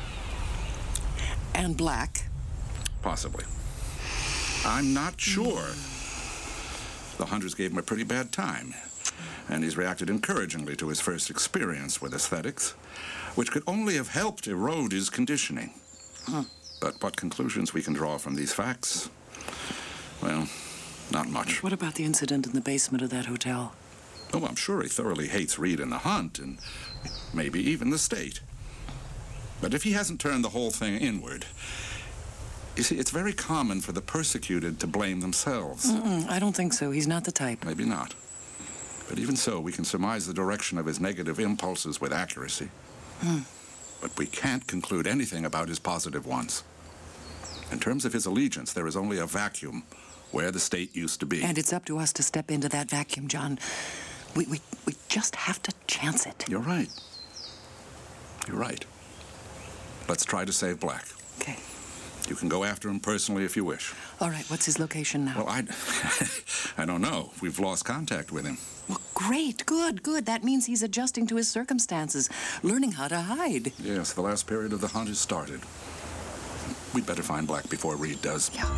And Black. Possibly. I'm not sure. Mm. The hunters gave him a pretty bad time, and he's reacted encouragingly to his first experience with aesthetics, which could only have helped erode his conditioning. Huh. But what conclusions we can draw from these facts? Well, not much. What about the incident in the basement of that hotel? Oh, I'm sure he thoroughly hates Reed and the hunt, and maybe even the state. But if he hasn't turned the whole thing inward, you see, it's very common for the persecuted to blame themselves. Mm-mm, I don't think so. He's not the type. Maybe not. But even so, we can surmise the direction of his negative impulses with accuracy. Hmm. But we can't conclude anything about his positive ones. In terms of his allegiance, there is only a vacuum where the state used to be. And it's up to us to step into that vacuum, John. We, we, we just have to chance it. You're right. You're right. Let's try to save Black. Okay. You can go after him personally if you wish. All right, what's his location now? Well, I... I don't know. We've lost contact with him. Well, great, good, good. That means he's adjusting to his circumstances, learning how to hide. Yes, the last period of the hunt has started. We'd better find Black before Reed does. Yeah.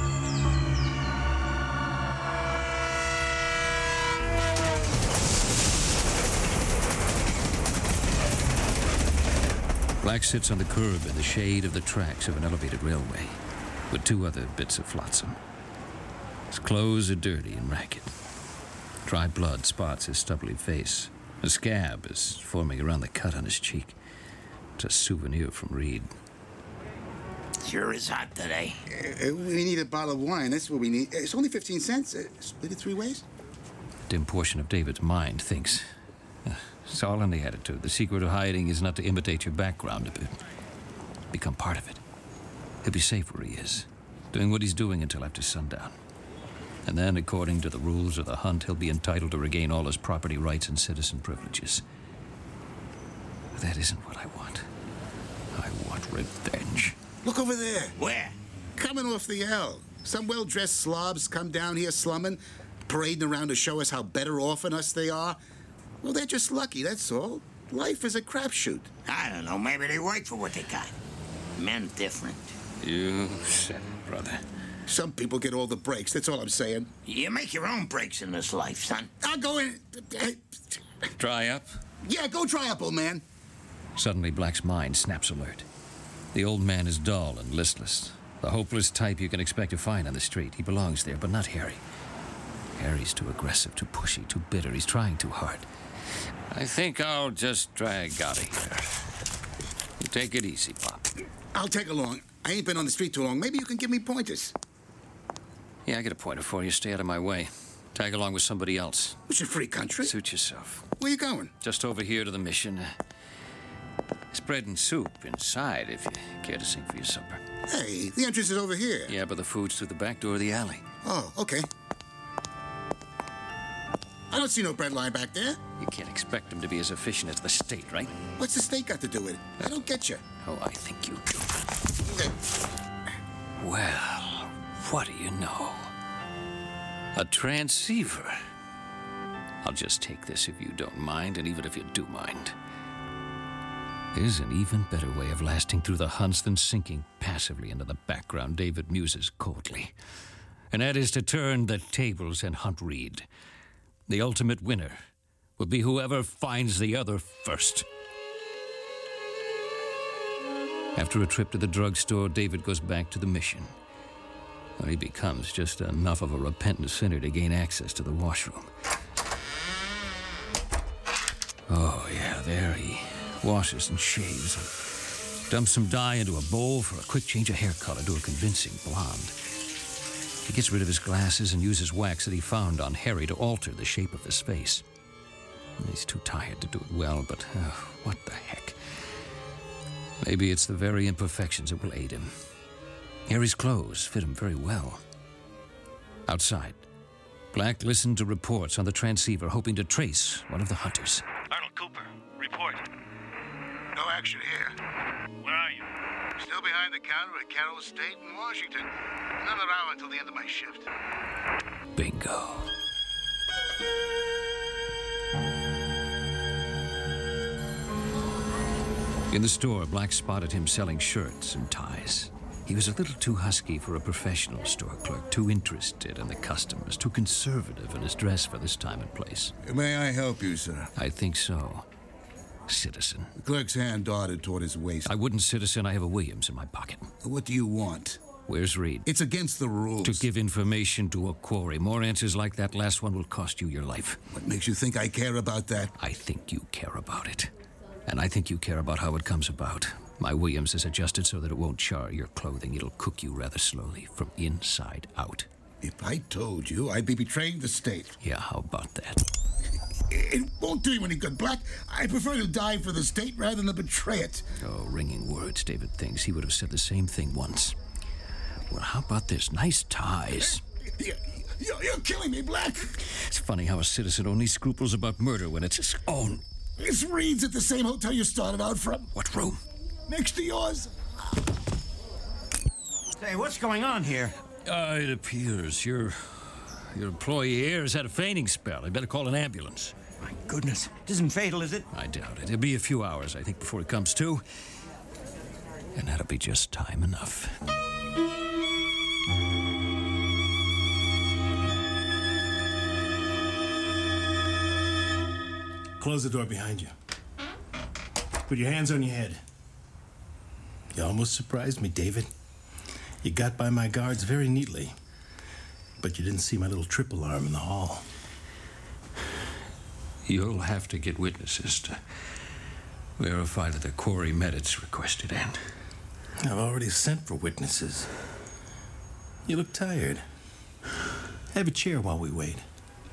Black sits on the curb in the shade of the tracks of an elevated railway, with two other bits of flotsam. His clothes are dirty and ragged. Dry blood spots his stubbly face. A scab is forming around the cut on his cheek. It's a souvenir from Reed. Sure is hot today. Uh, we need a bottle of wine. That's what we need. It's only fifteen cents. Uh, split it three ways. A dim portion of David's mind thinks, uh, it's all in the attitude. The secret of hiding is not to imitate your background, but become part of it. He'll be safe where he is, doing what he's doing until after sundown. And then, according to the rules of the hunt, he'll be entitled to regain all his property rights and citizen privileges. But that isn't what I want. I want revenge. Look over there. Where? Coming off the L. Some well-dressed slobs come down here slumming, parading around to show us how better off than us they are. Well, they're just lucky, that's all. Life is a crapshoot. I don't know. Maybe they work for what they got. Men different. You said it, brother. Some people get all the breaks. That's all I'm saying. You make your own breaks in this life, son. I'll go in. Dry up? Yeah, go dry up, old man. Suddenly, Black's mind snaps alert. The old man is dull and listless. The hopeless type you can expect to find on the street. He belongs there, but not Harry. Harry's too aggressive, too pushy, too bitter. He's trying too hard. I think I'll just drag out of here. You take it easy, Pop. I'll take along. I ain't been on the street too long. Maybe you can give me pointers. Yeah, I got a pointer for you. Stay out of my way. Tag along with somebody else. It's a free country. Suit yourself. Where you going? Just over here to the mission. Uh, There's bread and soup inside if you care to sing for your supper. Hey, the entrance is over here. Yeah, but the food's through the back door of the alley. Oh, okay. I don't see no bread line back there. You can't expect them to be as efficient as the state, right? What's the state got to do with it? I don't get you. Oh, I think you do. Well, what do you know? A transceiver. I'll just take this if you don't mind, and even if you do mind. There's an even better way of lasting through the hunts than sinking passively into the background, David muses coldly. And that is to turn the tables and hunt Reed. The ultimate winner will be whoever finds the other first. After a trip to the drugstore, David goes back to the mission. Well, he becomes just enough of a repentant sinner to gain access to the washroom. Oh, yeah, there he washes and shaves and dumps some dye into a bowl for a quick change of hair color to a convincing blonde. He gets rid of his glasses and uses wax that he found on Harry to alter the shape of his face. He's too tired to do it well, but uh, what the heck? Maybe it's the very imperfections that will aid him. Harry's clothes fit him very well. Outside, Black listened to reports on the transceiver, hoping to trace one of the hunters. Arnold Cooper, report. No action here. Where are you? Still behind the counter at Carroll Estate in Washington. Another hour until the end of my shift. Bingo. In the store, Black spotted him selling shirts and ties. He was a little too husky for a professional store clerk, too interested in the customers, too conservative in his dress for this time and place. May I help you, sir? I think so, citizen. The clerk's hand darted toward his waist. I wouldn't, citizen. I have a Williams in my pocket. What do you want? Where's Reed? It's against the rules. To give information to a quarry. More answers like that last one will cost you your life. What makes you think I care about that? I think you care about it. And I think you care about how it comes about. My Williams is adjusted so that it won't char your clothing. It'll cook you rather slowly, from inside out. If I told you, I'd be betraying the state. Yeah, how about that? It won't do you any good, Black. I prefer to die for the state rather than betray it. Oh, ringing words, David thinks. He would have said the same thing once. Well, how about this? Nice ties. You're killing me, Black. It's funny how a citizen only scruples about murder when it's his own. Miss Reed's at the same hotel you started out from. What room? Next to yours. Say, what's going on here? Uh, it appears your your employee here has had a fainting spell. I'd better call an ambulance. My goodness. It isn't fatal, is it? I doubt it. It'll be a few hours, I think, before it comes to. And that'll be just time enough. Close the door behind you. Put your hands on your head. You almost surprised me, David. You got by my guards very neatly. But you didn't see my little trip alarm in the hall. You'll have to get witnesses to verify that the quarry met its requested end. I've already sent for witnesses. You look tired. Have a chair while we wait.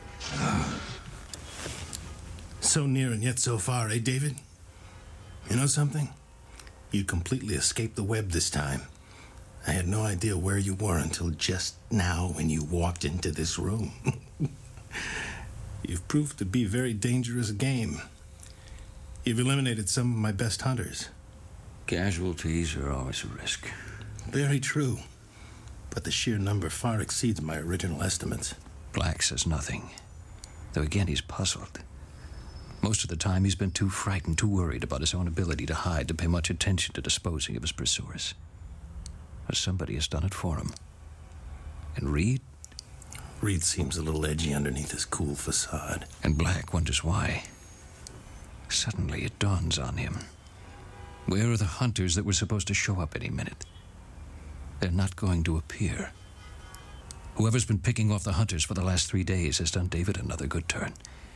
So near and yet so far, eh, David? You know something? You completely escaped the web this time. I had no idea where you were until just now when you walked into this room. You've proved to be a very dangerous game. You've eliminated some of my best hunters. Casualties are always a risk. Very true. But the sheer number far exceeds my original estimates. Black says nothing, though again he's puzzled. Most of the time, he's been too frightened, too worried about his own ability to hide, to pay much attention to disposing of his pursuers. But somebody has done it for him. And Reed? Reed seems a little edgy underneath his cool facade. And Black wonders why. Suddenly, it dawns on him. Where are the hunters that were supposed to show up any minute? They're not going to appear. Whoever's been picking off the hunters for the last three days has done David another good turn.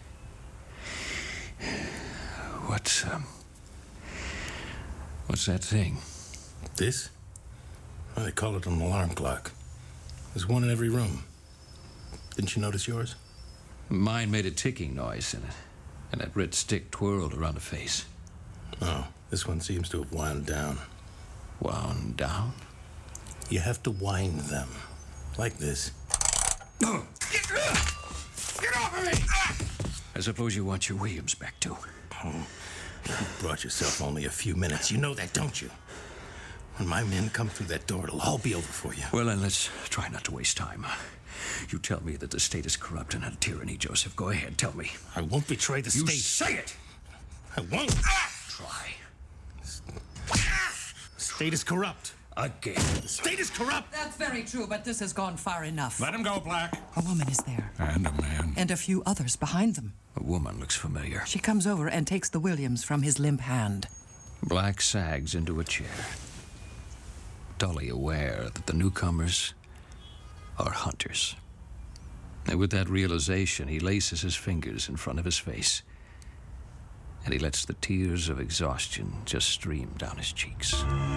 What's, um... What's that thing? This? Well, they call it an alarm clock. There's one in every room. Didn't you notice yours? Mine made a ticking noise in it, and that red stick twirled around the face. Oh, this one seems to have wound down. Wound down? You have to wind them. Like this. Get off of me! I suppose you want your Williams back, too. Oh, you brought yourself only a few minutes. You know that, don't you? When my men come through that door, it'll all be over for you. Well, then let's try not to waste time. You tell me that the state is corrupt and a tyranny, Joseph. Go ahead, tell me. I won't betray the you state. You say it! I won't. Ah! Try. The state is corrupt. Again. The state is corrupt. That's very true, but this has gone far enough. Let him go, Black. A woman is there. And a man. And a few others behind them. A woman looks familiar. She comes over and takes the Williams from his limp hand. Black sags into a chair, dully aware that the newcomers are hunters. And with that realization, he laces his fingers in front of his face, and he lets the tears of exhaustion just stream down his cheeks.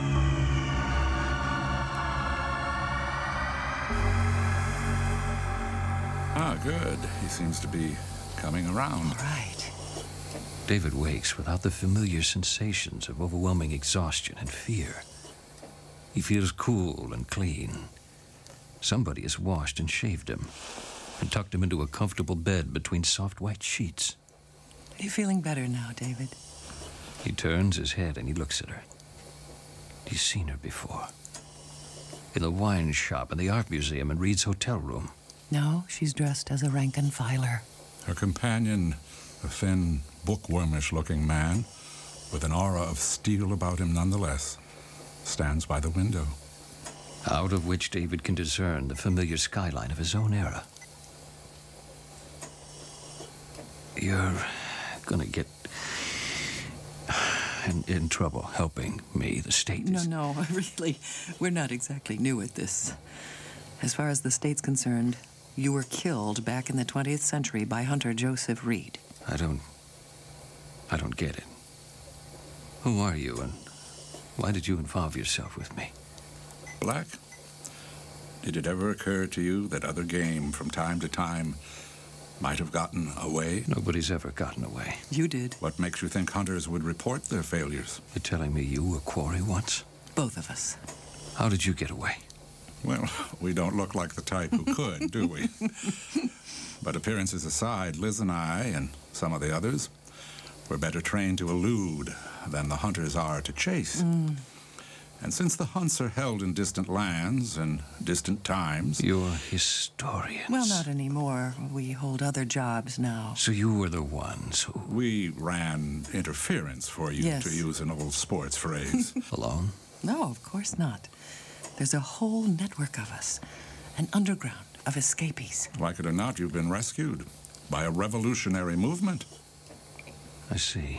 Ah, good. He seems to be coming around. All right. David wakes without the familiar sensations of overwhelming exhaustion and fear. He feels cool and clean. Somebody has washed and shaved him and tucked him into a comfortable bed between soft white sheets. Are you feeling better now, David? He turns his head and he looks at her. He's seen her before. In the wine shop, in the art museum, in Reed's hotel room. No, she's dressed as a rank and filer. Her companion, a thin, bookwormish-looking man, with an aura of steel about him nonetheless, stands by the window. Out of which David can discern the familiar skyline of his own era. You're gonna get in, in trouble helping me, the state No, is... no, really, we're not exactly new at this. As far as the state's concerned, you were killed back in the twentieth century by Hunter Joseph Reed. I don't... I don't get it. Who are you, and why did you involve yourself with me? Black, did it ever occur to you that other game from time to time might have gotten away? Nobody's ever gotten away. You did. What makes you think hunters would report their failures? You're telling me you were quarry once? Both of us. How did you get away? Well, we don't look like the type who could, do we? But appearances aside, Liz and I, and some of the others, were better trained to elude than the hunters are to chase. Mm. And since the hunts are held in distant lands and distant times... You're historians. Well, not anymore. We hold other jobs now. So you were the ones who... We ran interference for you, yes. to use an old sports phrase. Alone? No, of course not. There's a whole network of us. An underground of escapees. Like it or not, you've been rescued by a revolutionary movement. I see.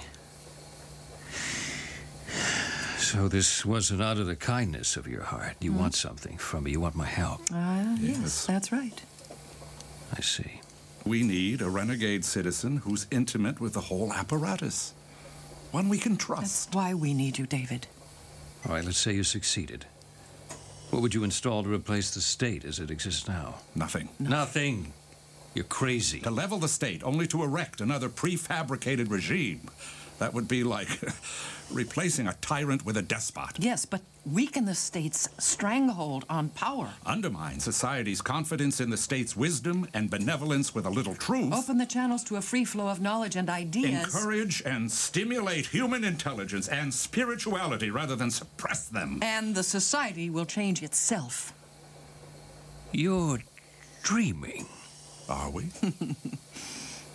So this wasn't out of the kindness of your heart. You mm. want something from me. You want my help. Uh, yes, Yes. that's right. I see. We need a renegade citizen who's intimate with the whole apparatus. One we can trust. That's why we need you, David. All right, let's say you succeeded. What would you install to replace the state as it exists now? Nothing. No. Nothing. You're crazy. To level the state, only to erect another prefabricated regime. That would be like replacing a tyrant with a despot. Yes, but weaken the state's stranglehold on power. Undermine society's confidence in the state's wisdom and benevolence with a little truth. Open the channels to a free flow of knowledge and ideas. Encourage and stimulate human intelligence and spirituality rather than suppress them. And the society will change itself. You're dreaming. Are we?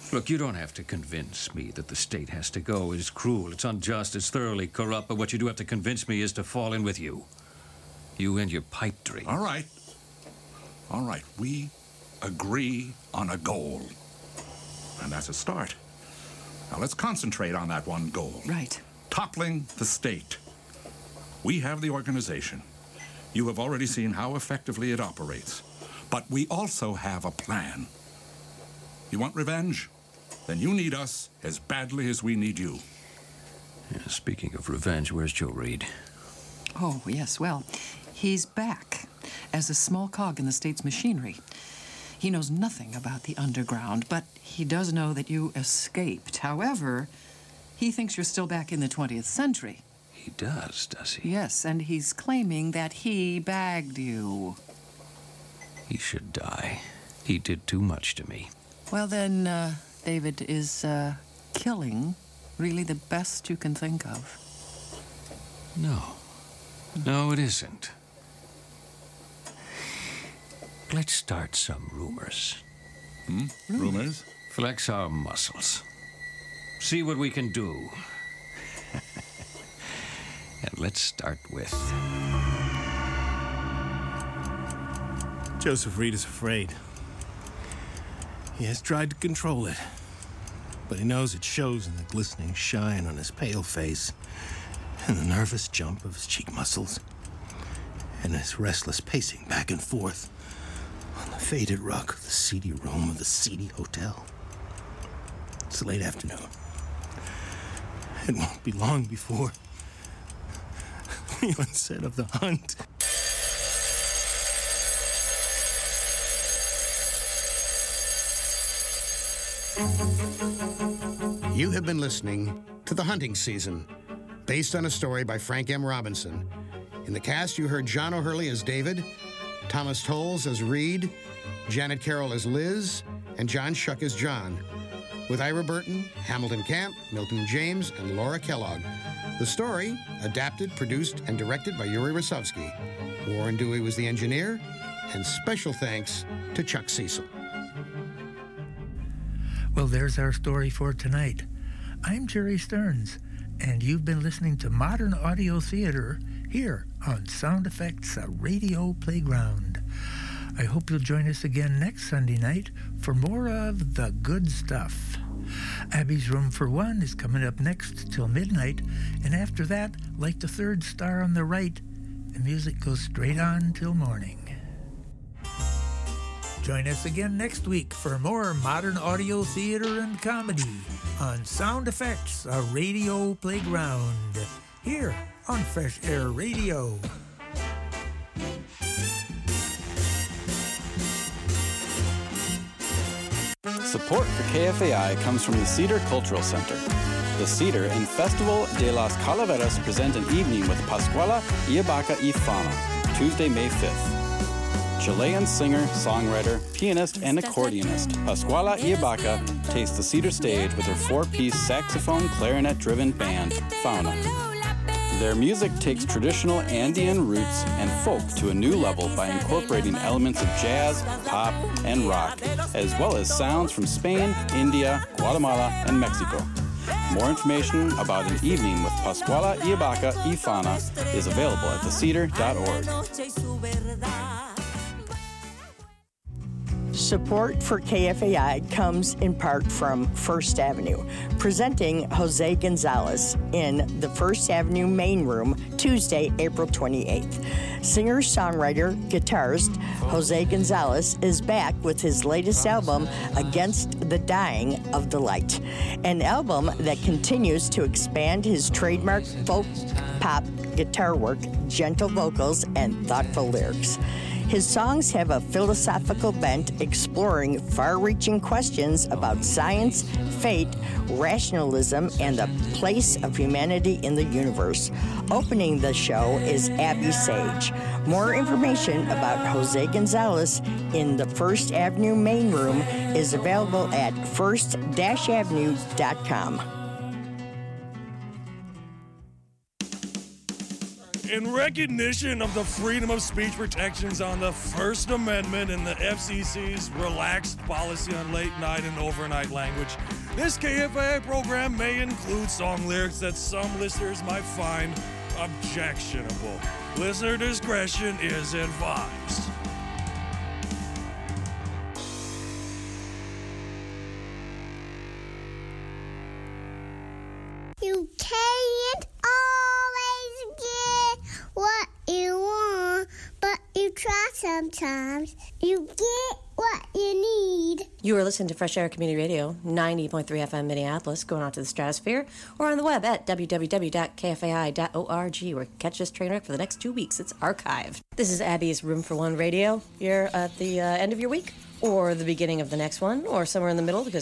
Look, you don't have to convince me that the state has to go. It's cruel, it's unjust, it's thoroughly corrupt, but what you do have to convince me is to fall in with you. You and your pipe dream. All right. All right, we agree on a goal. And that's a start. Now let's concentrate on that one goal. Right. Toppling the state. We have the organization. You have already seen how effectively it operates. But we also have a plan. You want revenge? Then you need us as badly as we need you. Yeah, speaking of revenge, where's Joe Reed? Oh, yes, well, he's back as a small cog in the state's machinery. He knows nothing about the underground, but he does know that you escaped. However, he thinks you're still back in the twentieth century. He does, does he? Yes, and he's claiming that he bagged you. He should die. He did too much to me. Well, then, uh, David, is uh, killing really the best you can think of? No. No, it isn't. Let's start some rumors. Hmm? Rumors? Flex our muscles. See what we can do. And let's start with... Joseph Reed is afraid. He has tried to control it, but he knows it shows in the glistening shine on his pale face, and the nervous jump of his cheek muscles, and his restless pacing back and forth on the faded rug of the seedy room of the seedy hotel. It's late afternoon. It won't be long before the onset of the hunt. You have been listening to The Hunting Season, based on a story by Frank M. Robinson. In the cast, you heard John O'Hurley as David, Thomas Tolles as Reed, Janet Carroll as Liz, and John Shuck as John, with Ira Burton, Hamilton Camp, Milton James, and Laura Kellogg. The story, adapted, produced, and directed by Yuri Rosovsky. Warren Dewey was the engineer, and special thanks to Chuck Cecil. Well, there's our story for tonight. I'm Jerry Stearns, and you've been listening to Modern Audio Theater here on Sound Effects Radio Playground. I hope you'll join us again next Sunday night for more of the good stuff. Abby's Room for One is coming up next till midnight, and after that, like the third star on the right, the music goes straight on till morning. Join us again next week for more modern audio theater and comedy on Sound Effects, a radio playground, here on Fresh Air Radio. Support for K F A I comes from the Cedar Cultural Center. The Cedar and Festival de las Calaveras present an evening with Pascuala Iabaca y Fana, Tuesday, May fifth. Chilean singer, songwriter, pianist, and accordionist Pascuala Iabaca takes the Cedar stage with her four-piece saxophone clarinet-driven band, Fauna. Their music takes traditional Andean roots and folk to a new level by incorporating elements of jazz, pop, and rock, as well as sounds from Spain, India, Guatemala, and Mexico. More information about an evening with Pascuala Iabaca y Fana is available at the cedar dot org. Support for K F A I comes in part from First Avenue, presenting Jose Gonzalez in the First Avenue main room Tuesday, April twenty-eighth. Singer-songwriter, guitarist Jose Gonzalez is back with his latest album, Against the Dying of the Light, an album that continues to expand his trademark folk pop guitar work, gentle vocals, and thoughtful lyrics. His songs have a philosophical bent, exploring far-reaching questions about science, fate, rationalism, and the place of humanity in the universe. Opening the show is Abby Sage. More information about Jose Gonzalez in the First Avenue main room is available at first avenue dot com. In recognition of the freedom of speech protections on the First Amendment and the F C C's relaxed policy on late night and overnight language, this K F A I program may include song lyrics that some listeners might find objectionable. Listener discretion is advised. You can't always get what you want, but you try sometimes. You get what you need. You are listening to Fresh Air Community Radio, ninety point three F M Minneapolis, going out to the stratosphere, or on the web at w w w dot k f a i dot org, where catch this train wreck for the next two weeks. It's archived. This is Abby's Room for One Radio. You're at the uh, end of your week, or the beginning of the next one, or somewhere in the middle, because